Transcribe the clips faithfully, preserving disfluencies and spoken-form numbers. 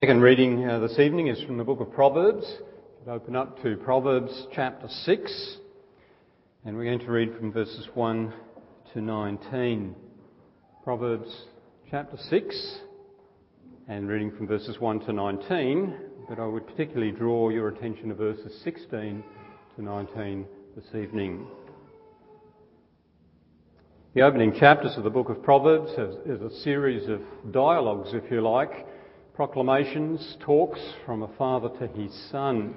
Second reading uh, this evening is from the book of Proverbs. We'll open up to Proverbs chapter six, and we're going to read from verses one to nineteen. Proverbs chapter six, and reading from verses one to nineteen, but I would particularly draw your attention to verses sixteen to nineteen this evening. The opening chapters of the book of Proverbs is a series of dialogues, if you like, proclamations, talks from a father to his son.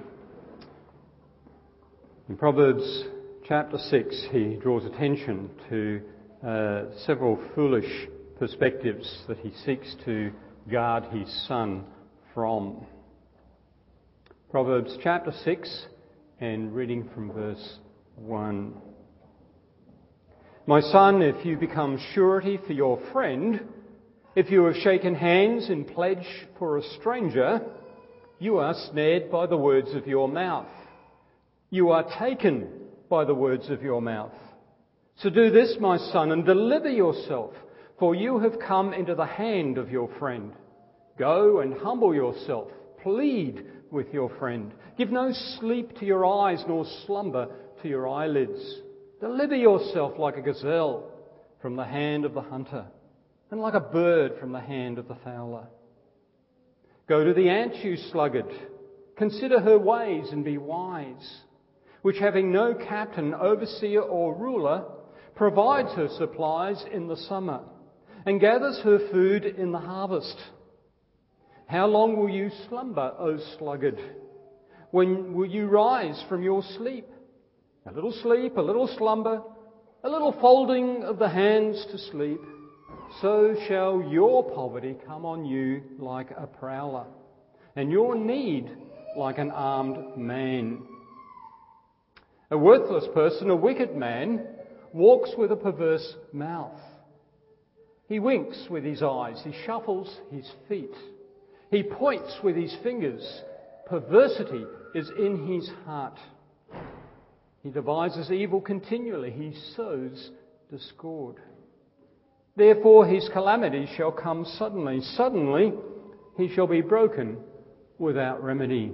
In Proverbs chapter six, he draws attention to uh, several foolish perspectives that he seeks to guard his son from. Proverbs chapter six, and reading from verse one. My son, if you become surety for your friend, if you have shaken hands in pledge for a stranger, you are snared by the words of your mouth. You are taken by the words of your mouth. So do this, my son, and deliver yourself, for you have come into the hand of your friend. Go and humble yourself. Plead with your friend. Give no sleep to your eyes, nor slumber to your eyelids. Deliver yourself like a gazelle from the hand of the hunter, and like a bird from the hand of the fowler. Go to the ant, you sluggard. Consider her ways and be wise, which having no captain, overseer or ruler, provides her supplies in the summer and gathers her food in the harvest. How long will you slumber, O sluggard? When will you rise from your sleep? A little sleep, a little slumber, a little folding of the hands to sleep. So shall your poverty come on you like a prowler, and your need like an armed man. A worthless person, a wicked man, walks with a perverse mouth. He winks with his eyes, he shuffles his feet, he points with his fingers. Perversity is in his heart. He devises evil continually, he sows discord. Therefore his calamity shall come suddenly. Suddenly he shall be broken without remedy.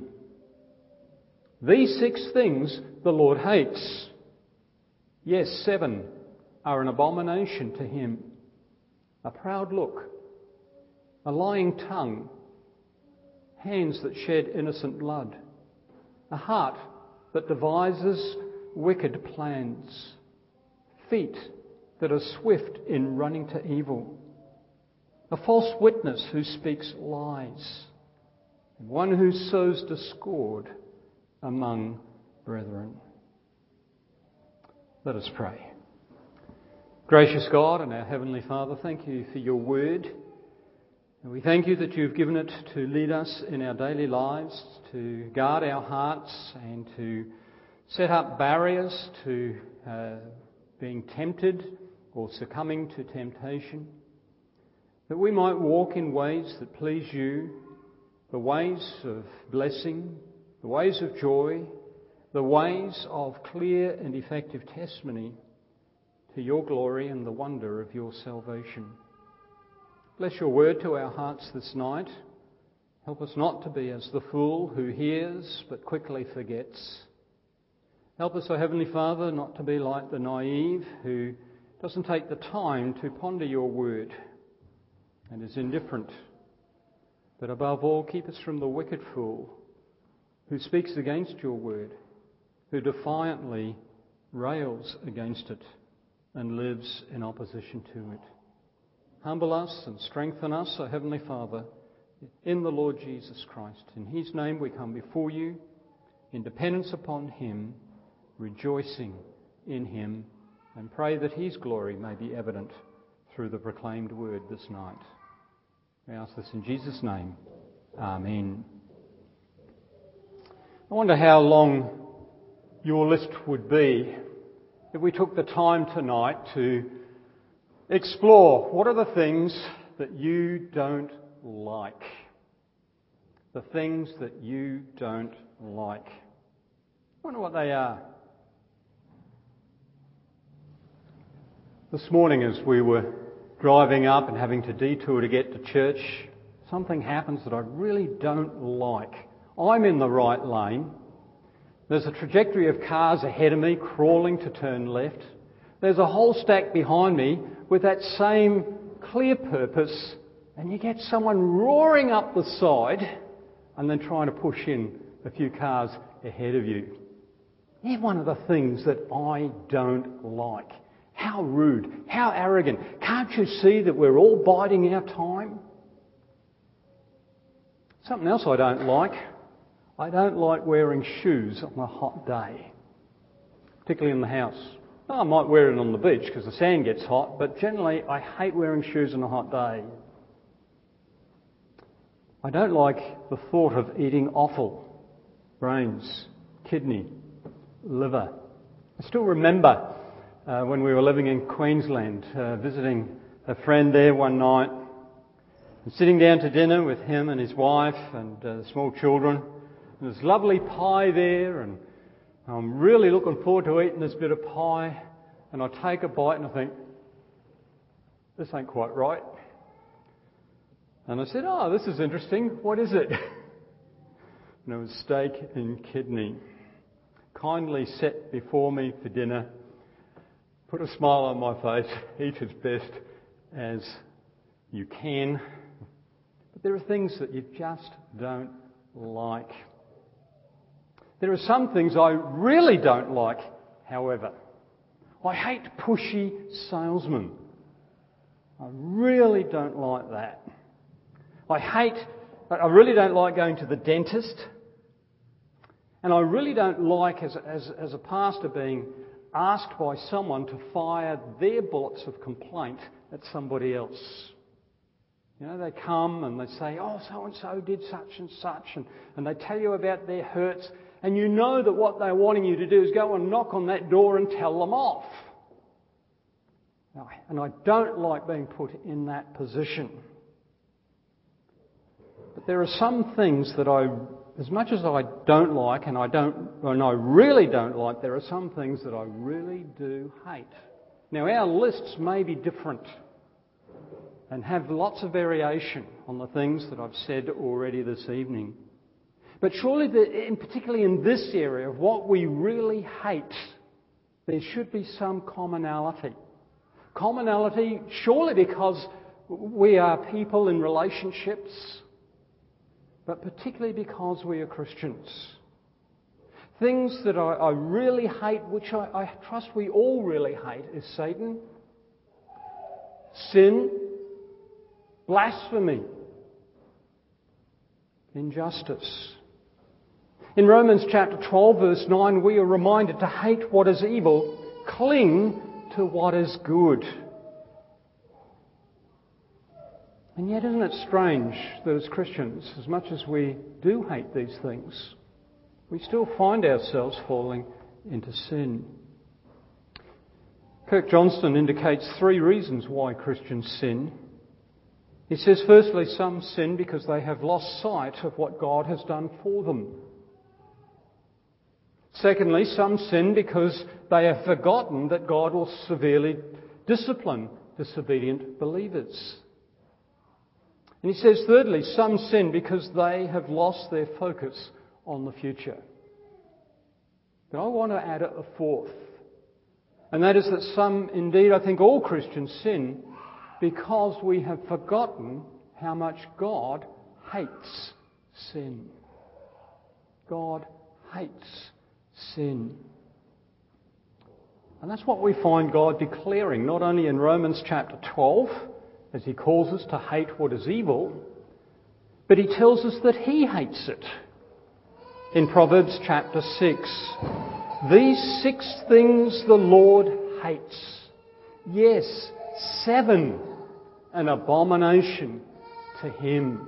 These six things the Lord hates. Yes, seven are an abomination to him. A proud look, a lying tongue, hands that shed innocent blood, a heart that devises wicked plans, feet that are swift in running to evil, a false witness who speaks lies, and one who sows discord among brethren. Let us pray. Gracious God and our Heavenly Father, thank you for your word. And we thank you that you've given it to lead us in our daily lives, to guard our hearts and to set up barriers to uh, being tempted or succumbing to temptation, that we might walk in ways that please you, the ways of blessing, the ways of joy, the ways of clear and effective testimony to your glory and the wonder of your salvation. Bless your word to our hearts this night. Help us not to be as the fool who hears but quickly forgets. Help us, O Heavenly Father, not to be like the naive who doesn't take the time to ponder your word and is indifferent. But above all, keep us from the wicked fool who speaks against your word, who defiantly rails against it and lives in opposition to it. Humble us and strengthen us, O Heavenly Father, in the Lord Jesus Christ. In his name we come before you in dependence upon him, rejoicing in him, and pray that his glory may be evident through the proclaimed word this night. We ask this in Jesus' name. Amen. I wonder how long your list would be if we took the time tonight to explore what are the things that you don't like. The things that you don't like. I wonder what they are. This morning as we were driving up and having to detour to get to church, something happens that I really don't like. I'm in the right lane. There's a trajectory of cars ahead of me crawling to turn left. There's a whole stack behind me with that same clear purpose, and you get someone roaring up the side and then trying to push in a few cars ahead of you. They're one of the things that I don't like. How rude, how arrogant. Can't you see that we're all biding our time? Something else I don't like. I don't like wearing shoes on a hot day, particularly in the house. Oh, I might wear it on the beach because the sand gets hot, but generally I hate wearing shoes on a hot day. I don't like the thought of eating offal, brains, kidney, liver. I still remember uh, when we were living in Queensland, uh, visiting a friend there one night, and sitting down to dinner with him and his wife and uh, the small children. And there's lovely pie there, and I'm really looking forward to eating this bit of pie. And I take a bite and I think, this ain't quite right. And I said, oh, this is interesting. What is it? And it was steak and kidney, kindly set before me for dinner. Put a smile on my face. Eat as best as you can. But there are things that you just don't like. There are some things I really don't like, however. I hate pushy salesmen. I really don't like that. I hate, I really don't like going to the dentist. And I really don't like, as, as, as a pastor, being asked by someone to fire their bullets of complaint at somebody else. You know, they come and they say, oh, so-and-so did such and such, and, and they tell you about their hurts, and you know that what they're wanting you to do is go and knock on that door and tell them off. And I don't like being put in that position. But there are some things that I, as much as I don't like, and I don't, and I really don't like, there are some things that I really do hate. Now, our lists may be different and have lots of variation on the things that I've said already this evening. But surely, the, in particularly in this area of what we really hate, there should be some commonality. Commonality, surely because we are people in relationships, but particularly because we are Christians. Things that I, I really hate, which I, I trust we all really hate, is Satan, sin, blasphemy, injustice. In Romans chapter twelve, verse nine, we are reminded to hate what is evil, cling to what is good. And yet, isn't it strange that as Christians, as much as we do hate these things, we still find ourselves falling into sin? Kirk Johnston indicates three reasons why Christians sin. He says, firstly, some sin because they have lost sight of what God has done for them. Secondly, some sin because they have forgotten that God will severely discipline disobedient believers. And he says, thirdly, some sin because they have lost their focus on the future. But I want to add a fourth. And that is that some, indeed, I think all Christians sin because we have forgotten how much God hates sin. God hates sin. And that's what we find God declaring, not only in Romans chapter twelve, as he calls us to hate what is evil, but he tells us that he hates it. In Proverbs chapter six, these six things the Lord hates. Yes, seven, an abomination to him.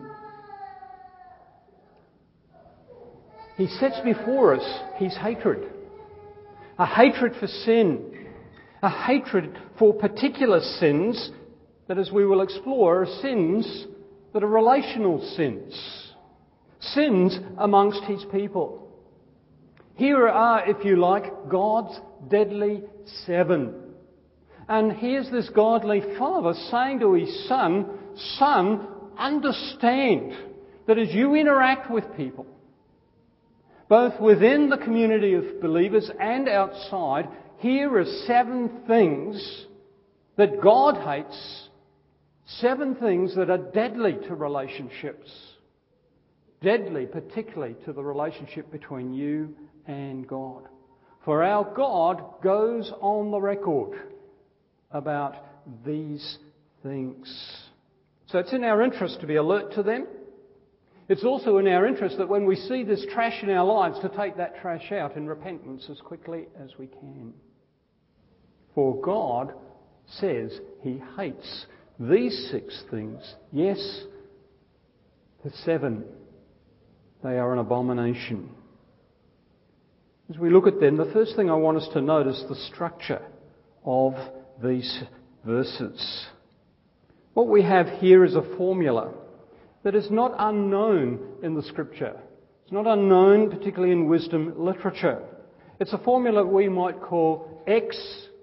He sets before us his hatred. A hatred for sin. A hatred for particular sins that, as we will explore, are sins that are relational sins. Sins amongst his people. Here are, if you like, God's deadly seven. And here's this godly father saying to his son, Son, understand that as you interact with people, both within the community of believers and outside, here are seven things that God hates, seven things that are deadly to relationships. Deadly, particularly to the relationship between you and God. For our God goes on the record about these things. So it's in our interest to be alert to them. It's also in our interest that when we see this trash in our lives, to take that trash out in repentance as quickly as we can. For God says He hates these six things. Yes, the seven. They are an abomination. As we look at them, the first thing I want us to notice the structure of these verses. What we have here is a formula that is not unknown in the Scripture. It's not unknown, particularly in wisdom literature. It's a formula we might call X,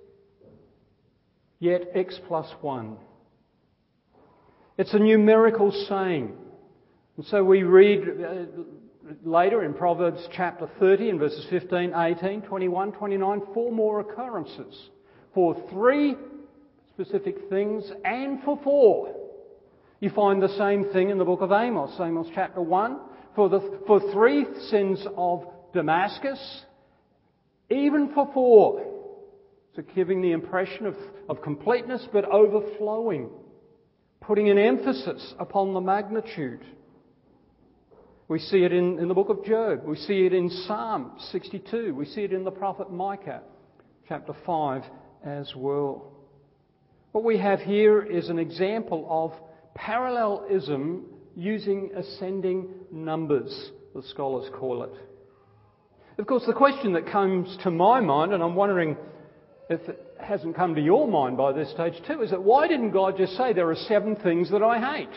yet X plus one. It's a numerical saying. And so we read uh, later in Proverbs chapter thirty in verses fifteen, eighteen, twenty-one, twenty-nine, four more occurrences for three specific things and for four. You find the same thing in the book of Amos, Amos chapter one, for the for three sins of Damascus, even for four. So giving the impression of, of completeness but overflowing, putting an emphasis upon the magnitude. We see it in, in the book of Job. We see it in Psalm sixty-two. We see it in the prophet Micah, chapter five as well. What we have here is an example of parallelism using ascending numbers, the scholars call it. Of course, the question that comes to my mind, and I'm wondering if it hasn't come to your mind by this stage too, is that why didn't God just say there are seven things that I hate?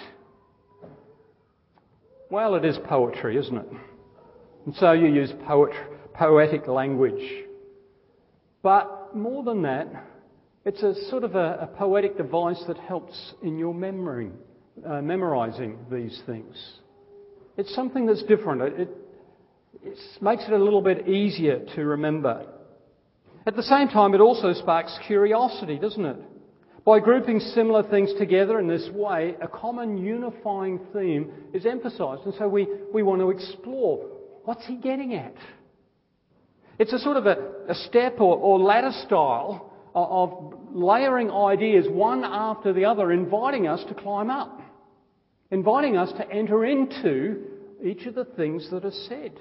Well, it is poetry, isn't it? And so you use poet, poetic language. But more than that, it's a sort of a, a poetic device that helps in your memory, uh, memorising these things. It's something that's different. It, it, it makes it a little bit easier to remember. At the same time, it also sparks curiosity, doesn't it? By grouping similar things together in this way, a common unifying theme is emphasised. And so we, we want to explore, what's he getting at? It's a sort of a, a step or, or ladder style of, of layering ideas one after the other, inviting us to climb up, inviting us to enter into each of the things that are said.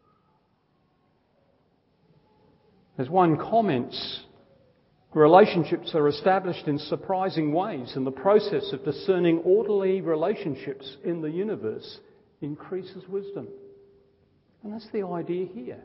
As one comments, relationships are established in surprising ways, and the process of discerning orderly relationships in the universe increases wisdom. And that's the idea here.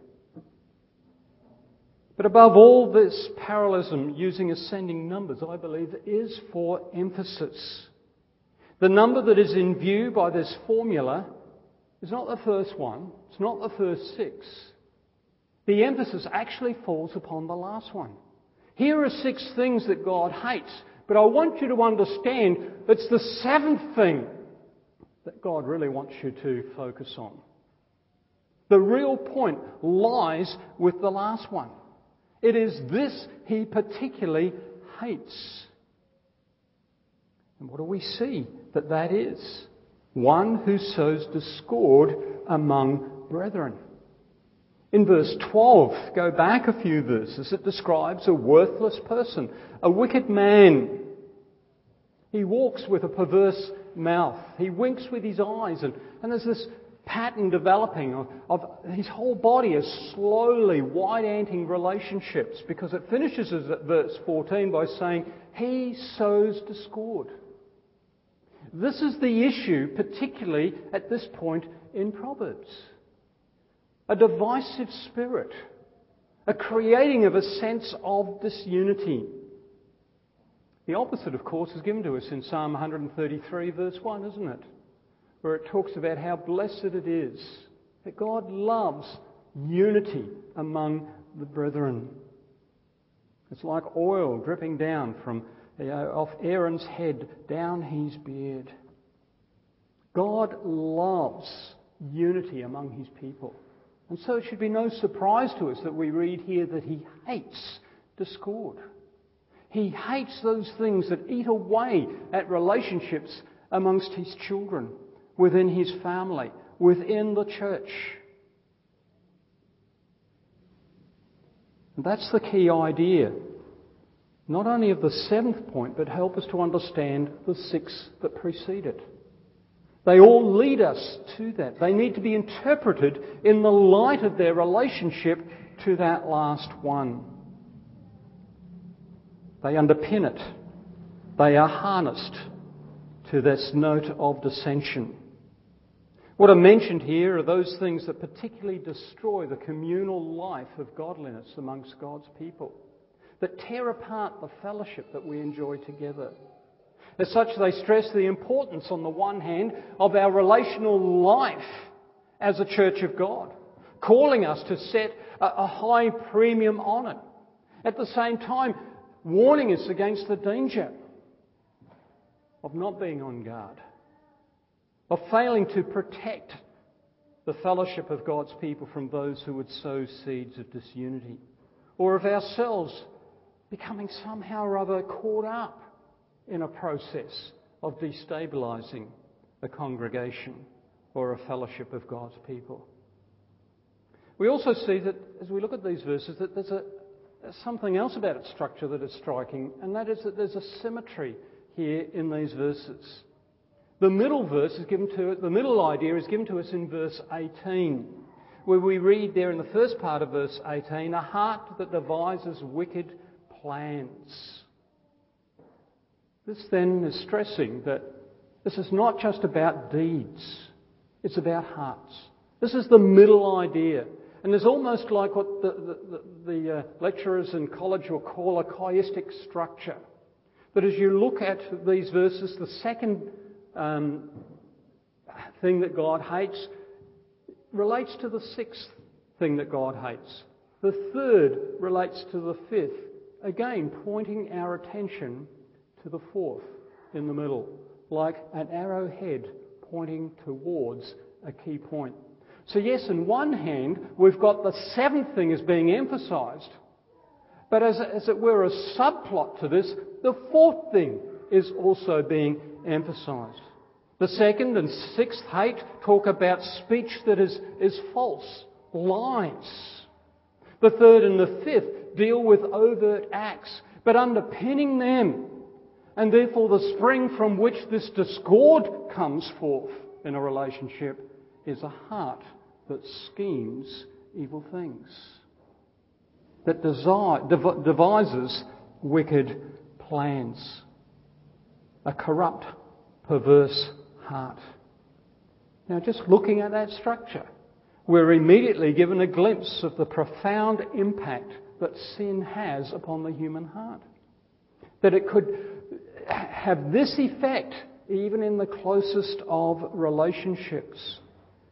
But above all, this parallelism using ascending numbers, I believe, is for emphasis. The number that is in view by this formula is not the first one, it's not the first six. The emphasis actually falls upon the last one. Here are six things that God hates, but I want you to understand it's the seventh thing that God really wants you to focus on. The real point lies with the last one. It is this He particularly hates. And what do we see that that is? One who sows discord among brethren. In verse twelve, go back a few verses, it describes a worthless person, a wicked man. He walks with a perverse mouth. He winks with his eyes, and, and there's this pattern developing of, of his whole body is slowly wide-anting relationships, because it finishes at verse fourteen by saying, he sows discord. This is the issue, particularly at this point in Proverbs. A divisive spirit, a creating of a sense of disunity. The opposite, of course, is given to us in Psalm one thirty-three, verse one, isn't it? Where it talks about how blessed it is that God loves unity among the brethren. It's like oil dripping down from you know, off Aaron's head down his beard. God loves unity among his people. And so it should be no surprise to us that we read here that he hates discord. He hates those things that eat away at relationships amongst his children, within his family, within the church. And that's the key idea, not only of the seventh point, but help us to understand the six that precede it. They all lead us to that. They need to be interpreted in the light of their relationship to that last one. They underpin it. They are harnessed to this note of dissension. What are mentioned here are those things that particularly destroy the communal life of godliness amongst God's people, that tear apart the fellowship that we enjoy together. As such, they stress the importance, on the one hand, of our relational life as a church of God, calling us to set a high premium on it. At the same time, warning us against the danger of not being on guard, of failing to protect the fellowship of God's people from those who would sow seeds of disunity, or of ourselves becoming somehow or other caught up in a process of destabilising a congregation or a fellowship of God's people. We also see that, as we look at these verses, that there's a There's something else about its structure that is striking, and that is that there's a symmetry here in these verses. The middle verse is given to the middle idea is given to us in verse eighteen, where we read there in the first part of verse eighteen, a heart that devises wicked plans. This then is stressing that this is not just about deeds, it's about hearts. This is the middle idea. And there's almost like what the, the, the, the uh, lecturers in college will call a chiastic structure. That as you look at these verses, the second um, thing that God hates relates to the sixth thing that God hates. The third relates to the fifth, again pointing our attention to the fourth in the middle, like an arrowhead pointing towards a key point. So yes, on one hand, we've got the seventh thing as being emphasised, but as, as it were a subplot to this, the fourth thing is also being emphasised. The second and sixth hate talk about speech that is, is false, lies. The third and the fifth deal with overt acts, but underpinning them, and therefore the spring from which this discord comes forth in a relationship, is a heart that schemes evil things, that desire, dev- devises wicked plans, a corrupt, perverse heart. Now, just looking at that structure, we're immediately given a glimpse of the profound impact that sin has upon the human heart. That it could have this effect even in the closest of relationships,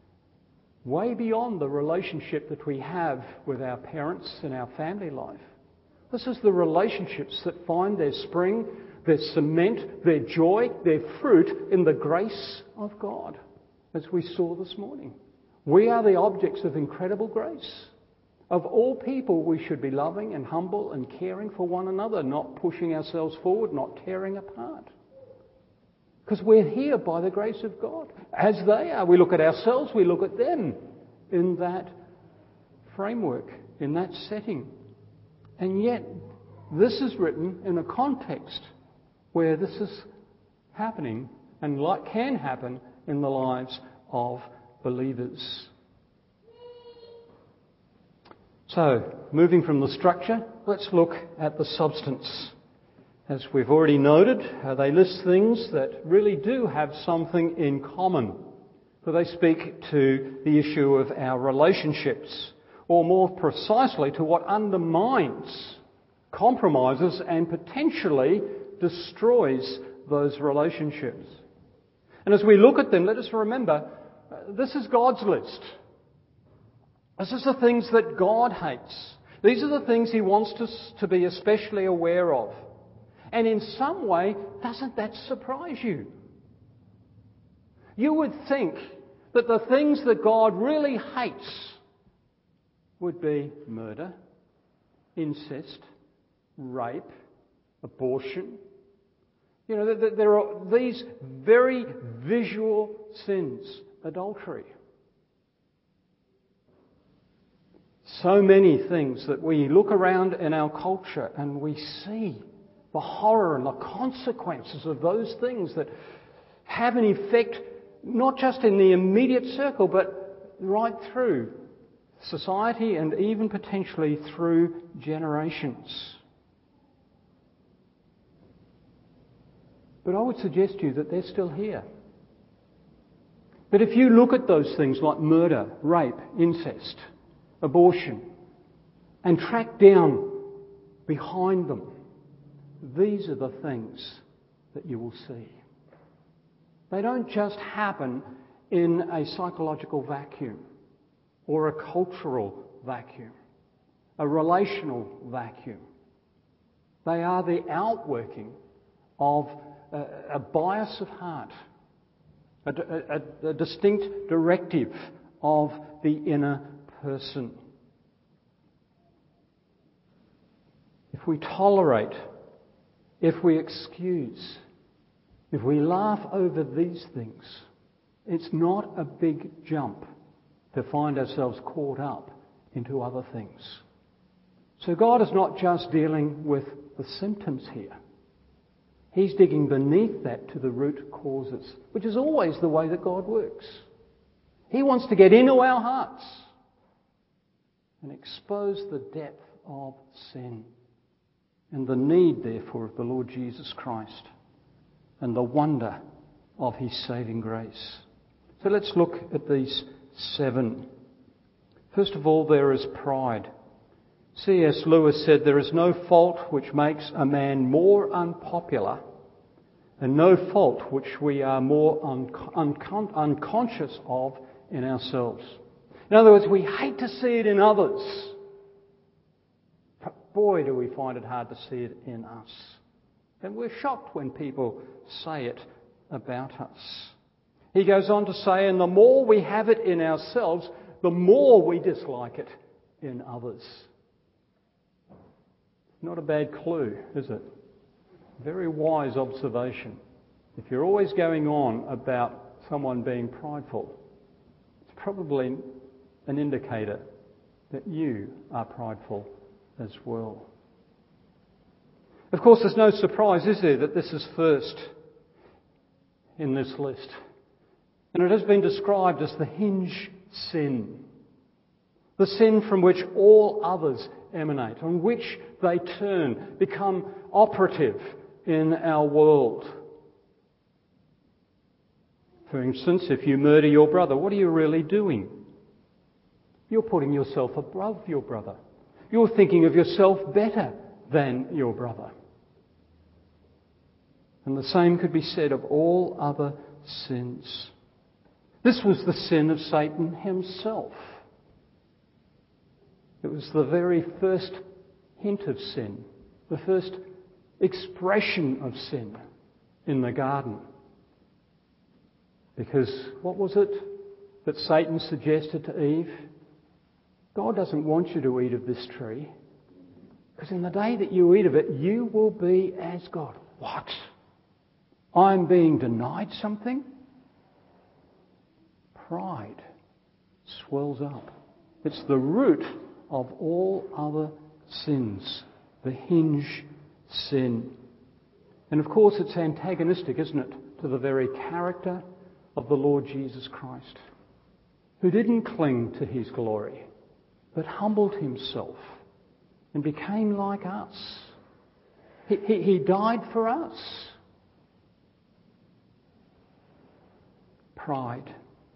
way beyond the relationship that we have with our parents in our family life. This is the relationships that find their spring, their cement, their joy, their fruit in the grace of God, as we saw this morning. We are the objects of incredible grace. Of all people, we should be loving and humble and caring for one another, not pushing ourselves forward, not tearing apart. Because we're here by the grace of God, as they are. We look at ourselves, we look at them in that framework, in that setting. And yet, this is written in a context where this is happening and like can happen in the lives of believers. So, moving from the structure, let's look at the substance. As we've already noted, uh, they list things that really do have something in common. For they speak to the issue of our relationships, or more precisely to what undermines, compromises and potentially destroys those relationships. And as we look at them, let us remember, uh, this is God's list. This is the things that God hates. These are the things He wants us to be especially aware of. And in some way, doesn't that surprise you? You would think that the things that God really hates would be murder, incest, rape, abortion. You know, there are these very visual sins, adultery. So many things that we look around in our culture and we see the horror and the consequences of those things that have an effect not just in the immediate circle but right through society and even potentially through generations. But I would suggest to you that they're still here. But if you look at those things like murder, rape, incest, abortion, and track down behind them, these are the things that you will see. They don't just happen in a psychological vacuum or a cultural vacuum, a relational vacuum. They are the outworking of a, a bias of heart, a, a, a distinct directive of the inner person. If we tolerate, if we excuse, if we laugh over these things, it's not a big jump to find ourselves caught up into other things. So God is not just dealing with the symptoms here. He's digging beneath that to the root causes, which is always the way that God works. He wants to get into our hearts and expose the depth of sin and the need, therefore, of the Lord Jesus Christ and the wonder of His saving grace. So let's look at these seven. First of all, there is pride. C S Lewis said, "There is no fault which makes a man more unpopular, and no fault which we are more un- un- unconscious of in ourselves." In other words, we hate to see it in others, but boy, do we find it hard to see it in us. And we're shocked when people say it about us. He goes on to say, and the more we have it in ourselves, the more we dislike it in others. Not a bad clue, is it? Very wise observation. If you're always going on about someone being prideful, it's probably an indicator that you are prideful as well. Of course, there's no surprise, is there, that this is first in this list. And it has been described as the hinge sin. The sin from which all others emanate, on which they turn, become operative in our world. For instance, if you murder your brother, what are you really doing? You're putting yourself above your brother. You're thinking of yourself better than your brother. And the same could be said of all other sins. This was the sin of Satan himself. It was the very first hint of sin, the first expression of sin in the garden. Because what was it that Satan suggested to Eve? God doesn't want you to eat of this tree, because in the day that you eat of it, you will be as God. What? I'm being denied something? Pride swells up. It's the root of all other sins, the hinge sin. And of course it's antagonistic, isn't it, to the very character of the Lord Jesus Christ, who didn't cling to His glory, but humbled Himself and became like us. He, he, he died for us. Pride.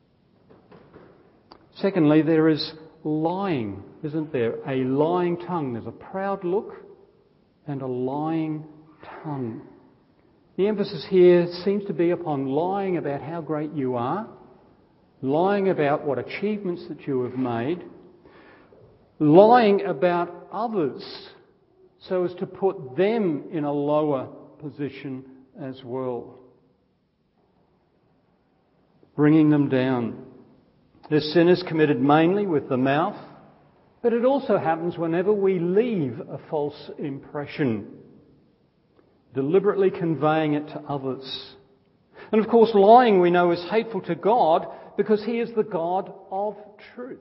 Secondly, there is lying, isn't there? A lying tongue. There's a proud look and a lying tongue. The emphasis here seems to be upon lying about how great you are, lying about what achievements that you have made, lying about others so as to put them in a lower position as well. bringing them down. This sin is committed mainly with the mouth, but it also happens whenever we leave a false impression, deliberately conveying it to others. And of course, lying we know is hateful to God because He is the God of truth.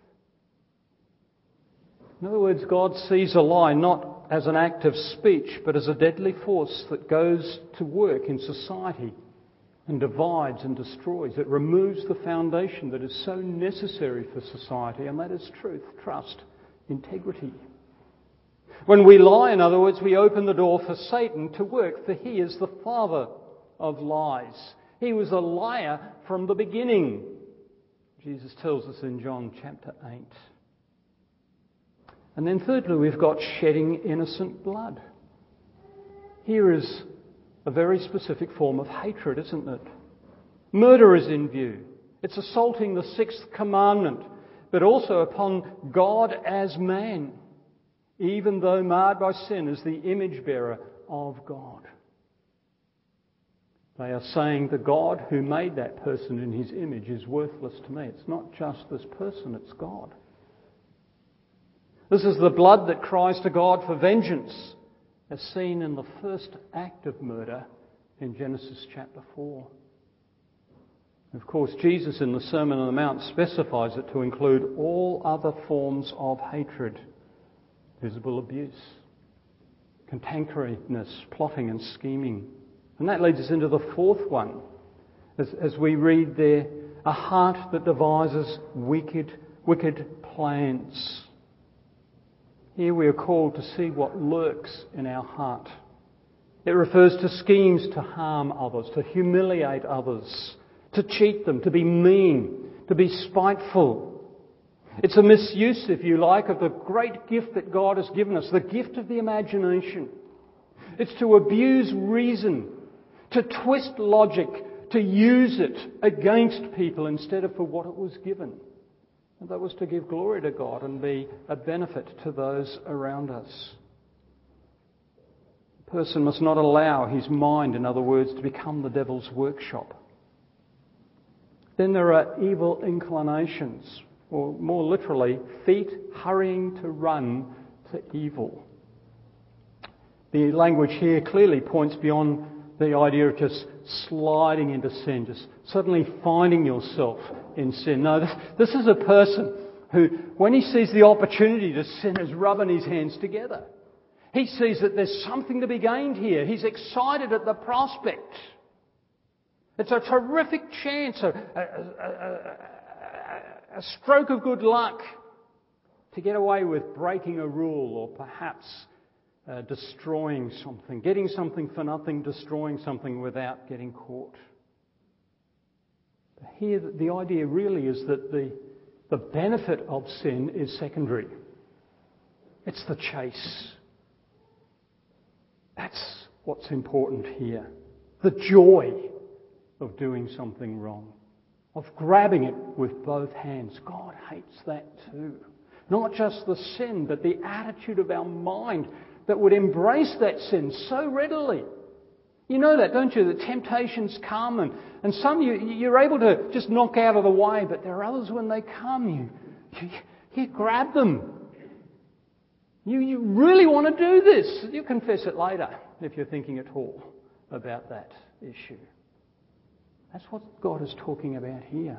In other words, God sees a lie not as an act of speech, but as a deadly force that goes to work in society and divides and destroys. It removes the foundation that is so necessary for society, and that is truth, trust, integrity. When we lie, in other words, we open the door for Satan to work, for he is the father of lies. He was a liar from the beginning. Jesus tells us in John chapter eight. And then thirdly, we've got shedding innocent blood. Here is a very specific form of hatred, isn't it? Murder is in view. It's assaulting the sixth commandment, but also upon God as man, even though marred by sin, as the image bearer of God. They are saying the God who made that person in His image is worthless to me. It's not just this person, it's God. This is the blood that cries to God for vengeance, as seen in the first act of murder in Genesis chapter four. Of course, Jesus in the Sermon on the Mount specifies it to include all other forms of hatred, visible abuse, cantankerousness, plotting and scheming. And that leads us into the fourth one, as, as we read there, a heart that devises wicked, wicked plans. Here we are called to see what lurks in our heart. It refers to schemes to harm others, to humiliate others, to cheat them, to be mean, to be spiteful. It's a misuse, if you like, of the great gift that God has given us, the gift of the imagination. It's to abuse reason, to twist logic, to use it against people instead of for what it was given. And that was to give glory to God and be a benefit to those around us. A person must not allow his mind, in other words, to become the devil's workshop. Then there are evil inclinations, or more literally, feet hurrying to run to evil. The language here clearly points beyond the idea of just sliding into sin, just suddenly finding yourself in sin. No, this, this is a person who, when he sees the opportunity to sin, is rubbing his hands together. He sees that there's something to be gained here. He's excited at the prospect. It's a terrific chance, a, a, a, a, a stroke of good luck to get away with breaking a rule or perhaps Uh, destroying something, getting something for nothing, destroying something without getting caught. Here, the idea really is that the, the benefit of sin is secondary. It's the chase. That's what's important here. The joy of doing something wrong, of grabbing it with both hands. God hates that too. Not just the sin, but the attitude of our mind that would embrace that sin so readily. You know that, don't you? The temptations come, and, and some you, you're able to just knock out of the way, but there are others when they come, you, you, you grab them. You, you really want to do this. You confess it later if you're thinking at all about that issue. That's what God is talking about here.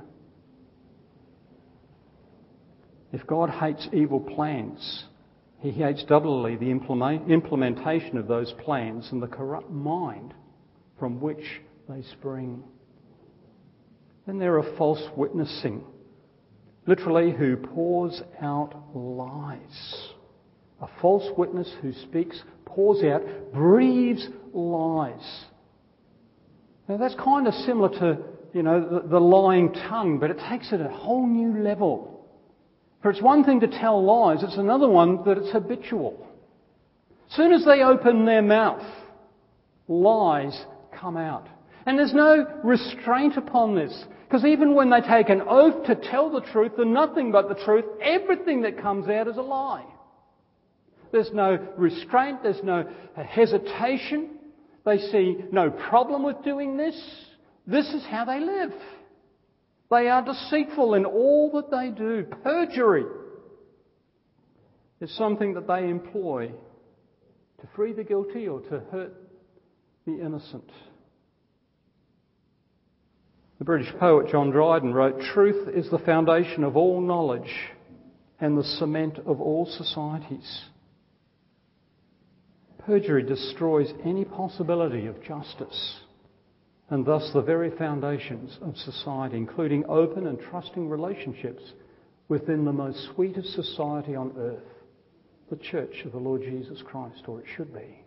If God hates evil plans, He hates doubly the implementation of those plans and the corrupt mind from which they spring. Then there are false witnessing, literally who pours out lies. A false witness who speaks, pours out, breathes lies. Now that's kind of similar to, you know, the, the lying tongue, but it takes it a whole new level. For it's one thing to tell lies, it's another one that it's habitual. As soon as they open their mouth, lies come out. And there's no restraint upon this. Because even when they take an oath to tell the truth and nothing but the truth, everything that comes out is a lie. There's no restraint, there's no hesitation. They see no problem with doing this. This is how they live. They are deceitful in all that they do. Perjury is something that they employ to free the guilty or to hurt the innocent. The British poet John Dryden wrote, "Truth is the foundation of all knowledge and the cement of all societies." Perjury destroys any possibility of justice and thus the very foundations of society, including open and trusting relationships within the most sweetest society on earth, the Church of the Lord Jesus Christ, or it should be.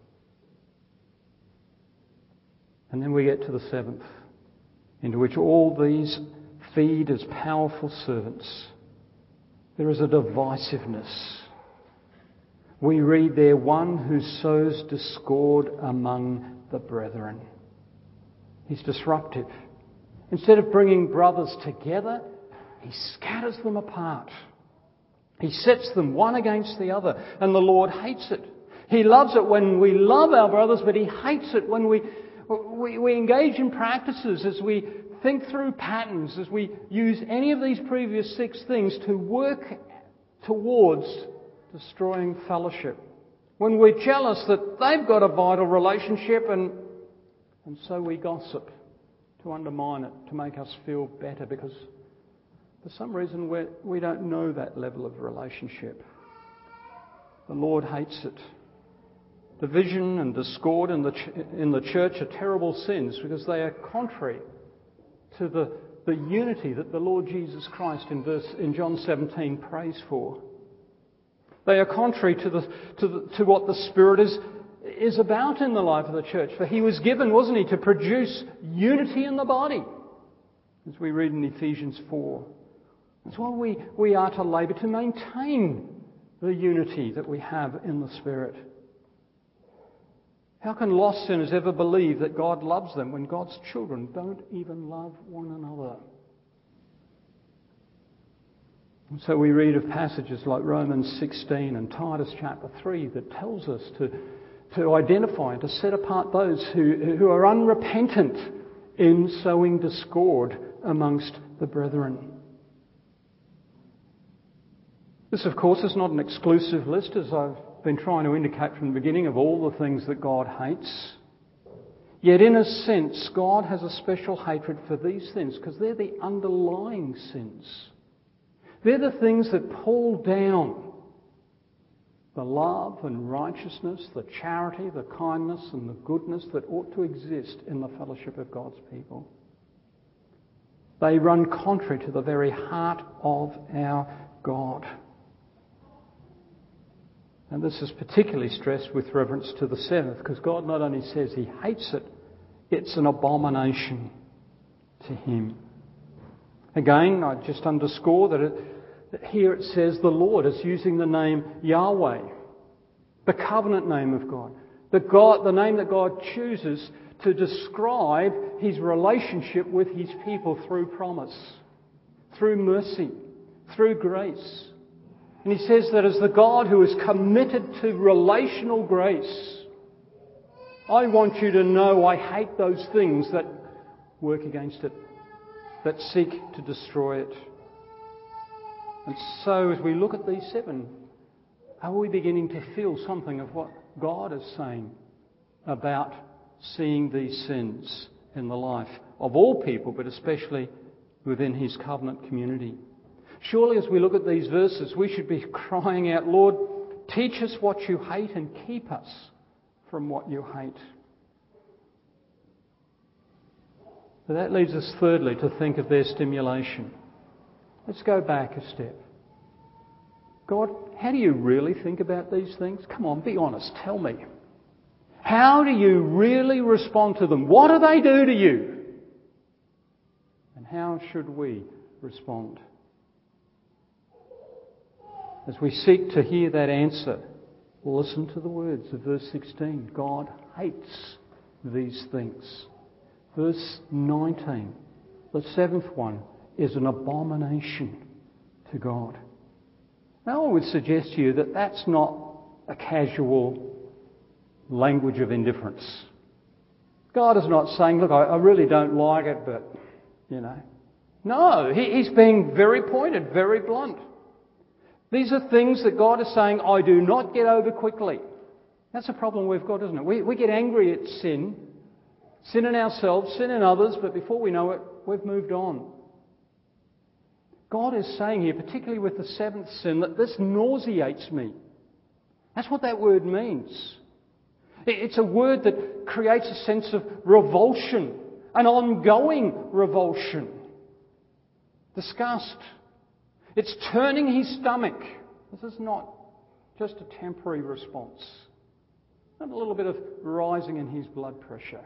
And then we get to the seventh, into which all these feed as powerful servants. There is a divisiveness. We read there, one who sows discord among the brethren. He's disruptive. Instead of bringing brothers together, he scatters them apart. He sets them one against the other, and the Lord hates it. He loves it when we love our brothers, but he hates it when we, we, we engage in practices, as we think through patterns, as we use any of these previous six things to work towards destroying fellowship. When we're jealous that they've got a vital relationship, and and so we gossip to undermine it, to make us feel better, because for some reason we we don't know that level of relationship. The Lord hates it. Division and discord in the ch- in the church are terrible sins because they are contrary to the, the unity that the Lord Jesus Christ in verse in John seventeen prays for. They are contrary to the to the, to what the Spirit is is about in the life of the church. For he was given, wasn't he, to produce unity in the body, as we read in Ephesians four. That's why we, we are to labour to maintain the unity that we have in the Spirit. How can lost sinners ever believe that God loves them when God's children don't even love one another? And so we read of passages like Romans sixteen and Titus chapter three that tells us to, to identify and to set apart those who, who are unrepentant in sowing discord amongst the brethren. This, of course, is not an exclusive list, as I've been trying to indicate from the beginning, of all the things that God hates. Yet in a sense, God has a special hatred for these things because they're the underlying sins. They're the things that pull down the love and righteousness, the charity, the kindness and the goodness that ought to exist in the fellowship of God's people. They run contrary to the very heart of our God. And this is particularly stressed with reference to the seventh, because God not only says he hates it, it's an abomination to him. Again, I just underscore that, it, that here it says the Lord is using the name Yahweh, the covenant name of God, the God, the name that God chooses to describe his relationship with his people through promise, through mercy, through grace. And he says that as the God who is committed to relational grace, I want you to know I hate those things that work against it, that seek to destroy it. And so as we look at these seven, are we beginning to feel something of what God is saying about seeing these sins in the life of all people, but especially within his covenant community? Surely as we look at these verses, we should be crying out, Lord, teach us what you hate and keep us from what you hate. So that leads us thirdly to think of their stimulation. Let's go back a step. God, how do you really think about these things? Come on, be honest, tell me. How do you really respond to them? What do they do to you? And how should we respond? As we seek to hear that answer, listen to the words of verse sixteen. God hates these things. Verse nineteen, the seventh one, is an abomination to God. Now I would suggest to you that that's not a casual language of indifference. God is not saying, look, I, I really don't like it, but, you know, No, he, he's being very pointed, very blunt. These are things that God is saying, I do not get over quickly. That's a problem we've got, isn't it? We, we get angry at sin, sin in ourselves, sin in others, but before we know it, we've moved on. God is saying here, particularly with the seventh sin, that this nauseates me. That's what that word means. It's a word that creates a sense of revulsion, an ongoing revulsion. Disgust. It's turning his stomach. This is not just a temporary response. Not a little bit of rising in his blood pressure.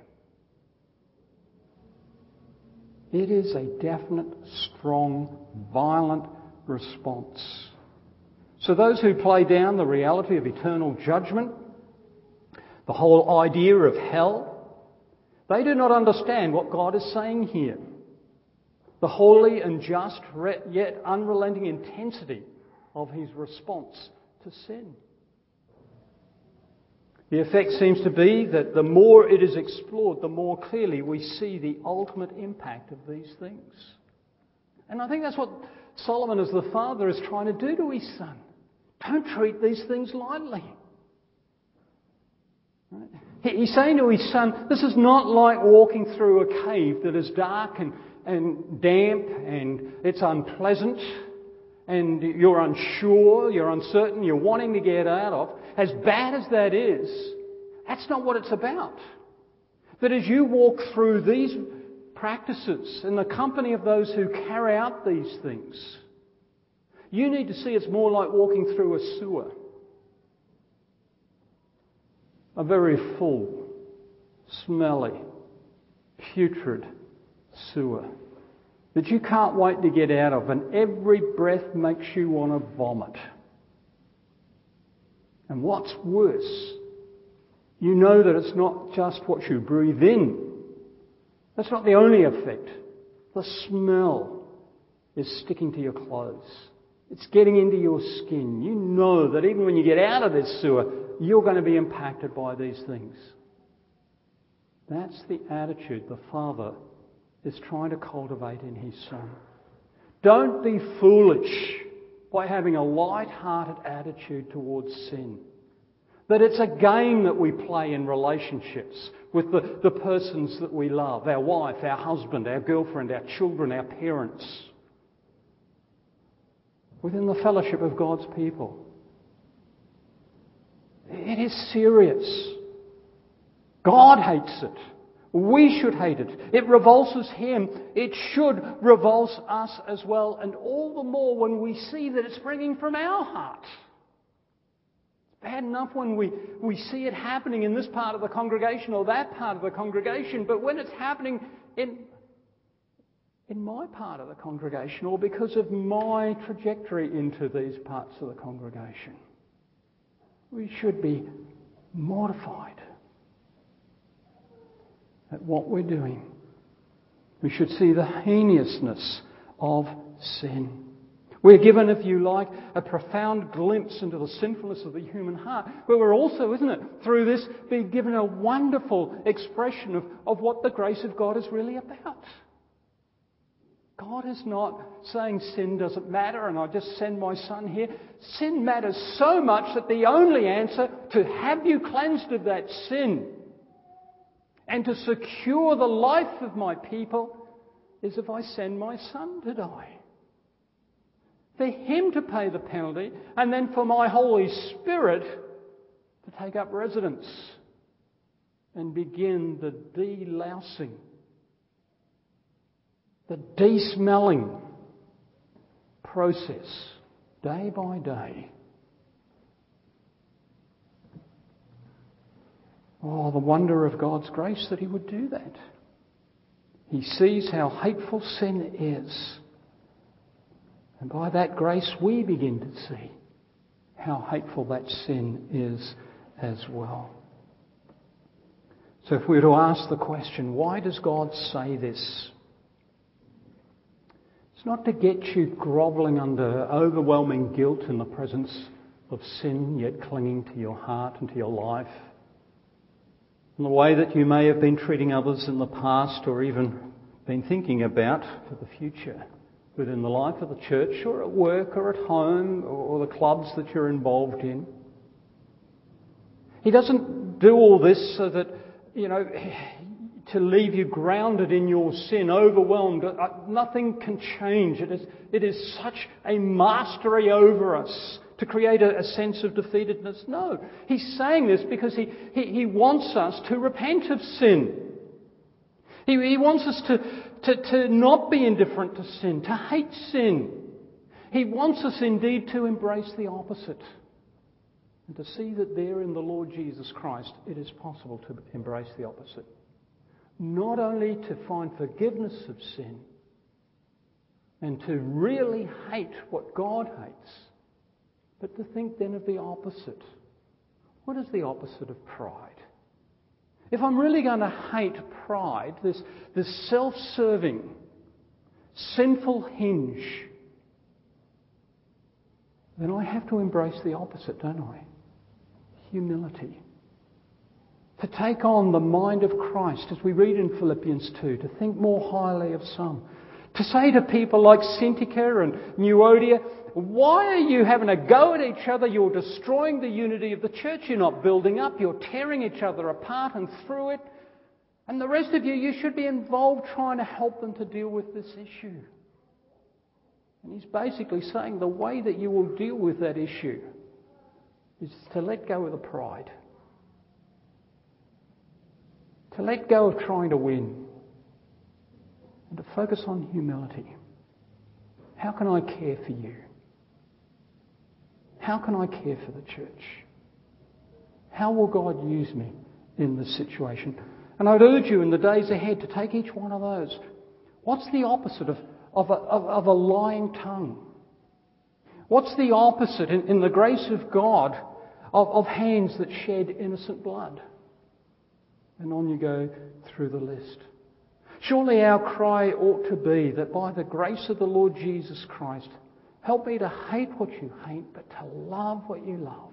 It is a definite, strong, violent response. So those who play down the reality of eternal judgment, the whole idea of hell, they do not understand what God is saying here. The holy and just, yet unrelenting intensity of his response to sin. The effect seems to be that the more it is explored, the more clearly we see the ultimate impact of these things. And I think that's what Solomon as the father is trying to do to his son. Don't treat these things lightly. Right? He's saying to his son, this is not like walking through a cave that is dark and, and damp and it's unpleasant and you're unsure, you're uncertain, you're wanting to get out of. As bad as that is, that's not what it's about. That as you walk through these practices in the company of those who carry out these things, you need to see it's more like walking through a sewer. A very full, smelly, putrid sewer that you can't wait to get out of, and every breath makes you want to vomit. And what's worse, you know that it's not just what you breathe in. That's not the only effect. The smell is sticking to your clothes. It's getting into your skin. You know that even when you get out of this sewer, you're going to be impacted by these things. That's the attitude the Father is trying to cultivate in his Son. Don't be foolish by having a light-hearted attitude towards sin. That it's a game that we play in relationships with the, the persons that we love, our wife, our husband, our girlfriend, our children, our parents, within the fellowship of God's people. It is serious. God hates it. We should hate it. It revulses him. It should revulse us as well, and all the more when we see that it's springing from our heart. It's bad enough when we, we see it happening in this part of the congregation or that part of the congregation, but when it's happening in, in my part of the congregation or because of my trajectory into these parts of the congregation, we should be mortified at what we're doing. We should see the heinousness of sin. We're given, if you like, a profound glimpse into the sinfulness of the human heart, but we're also, isn't it, through this, being given a wonderful expression of, of what the grace of God is really about. God is not saying sin doesn't matter and I just send my son here. Sin matters so much that the only answer to have you cleansed of that sin and to secure the life of my people is if I send my son to die. For him to pay the penalty and then for my Holy Spirit to take up residence and begin the delousing, the de-smelling process day by day. Oh, the wonder of God's grace that he would do that. He sees how hateful sin is. And by that grace we begin to see how hateful that sin is as well. So if we were to ask the question, why does God say this? It's not to get you grovelling under overwhelming guilt in the presence of sin, yet clinging to your heart and to your life, in the way that you may have been treating others in the past or even been thinking about for the future, within the life of the church or at work or at home or the clubs that you're involved in. He doesn't do all this so that, you know, to leave you grounded in your sin, overwhelmed. Nothing can change. It is, it is such a mastery over us to create a, a sense of defeatedness. No, he's saying this because he, he, he wants us to repent of sin. He, he wants us to, to, to not be indifferent to sin, to hate sin. He wants us indeed to embrace the opposite. And to see that there in the Lord Jesus Christ, it is possible to embrace the opposite. Not only to find forgiveness of sin and to really hate what God hates, but to think then of the opposite. What is the opposite of pride? If I'm really going to hate pride, this, this self-serving, sinful hinge, then I have to embrace the opposite, don't I? Humility. To take on the mind of Christ, as we read in Philippians two, to think more highly of some. To say to people like Syntyche and Euodia, why are you having a go at each other? You're destroying the unity of the church. You're not building up. You're tearing each other apart and through it. And the rest of you, you should be involved trying to help them to deal with this issue. And he's basically saying the way that you will deal with that issue is to let go of the pride. To let go of trying to win. And to focus on humility. How can I care for you? How can I care for the church? How will God use me in this situation? And I'd urge you in the days ahead to take each one of those. What's the opposite of, of, a, of, of a lying tongue? What's the opposite in, in the grace of God of, of hands that shed innocent blood? And on you go through the list. Surely our cry ought to be that by the grace of the Lord Jesus Christ, help me to hate what you hate, but to love what you love.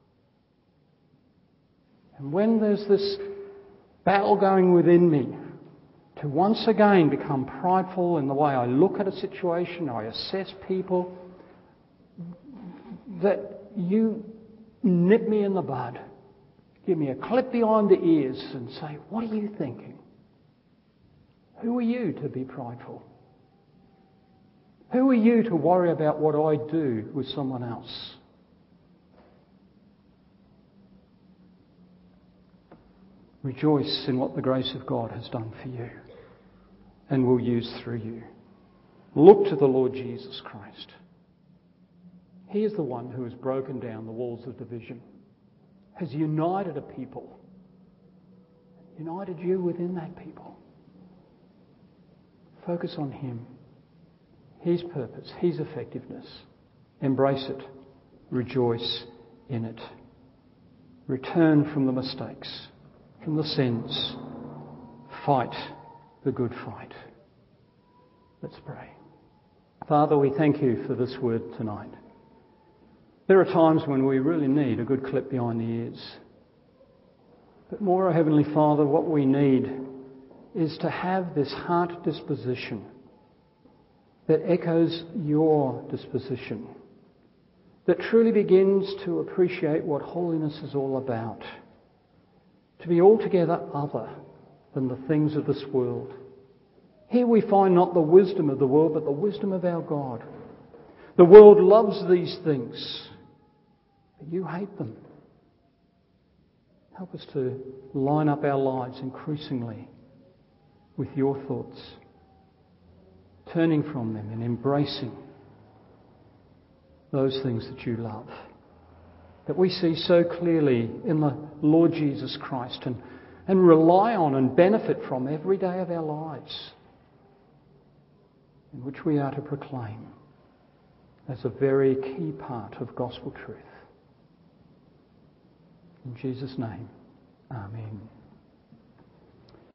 And when there's this battle going within me, to once again become prideful in the way I look at a situation, I assess people, that you nip me in the bud, give me a clip behind the ears and say, what are you thinking? Who are you to be prideful? Who are you to worry about what I do with someone else? Rejoice in what the grace of God has done for you and will use through you. Look to the Lord Jesus Christ. He is the one who has broken down the walls of division, has united a people, united you within that people. Focus on Him, His purpose, His effectiveness. Embrace it. Rejoice in it. Return from the mistakes, from the sins. Fight the good fight. Let's pray. Father, we thank you for this word tonight. There are times when we really need a good clip behind the ears. But more, Heavenly Father, what we need is to have this heart disposition that echoes your disposition, that truly begins to appreciate what holiness is all about, to be altogether other than the things of this world. Here we find not the wisdom of the world, but the wisdom of our God. The world loves these things, but you hate them. Help us to line up our lives increasingly with your thoughts, turning from them and embracing those things that you love, that we see so clearly in the Lord Jesus Christ and, and rely on and benefit from every day of our lives, in which we are to proclaim as a very key part of gospel truth. In Jesus' name, amen.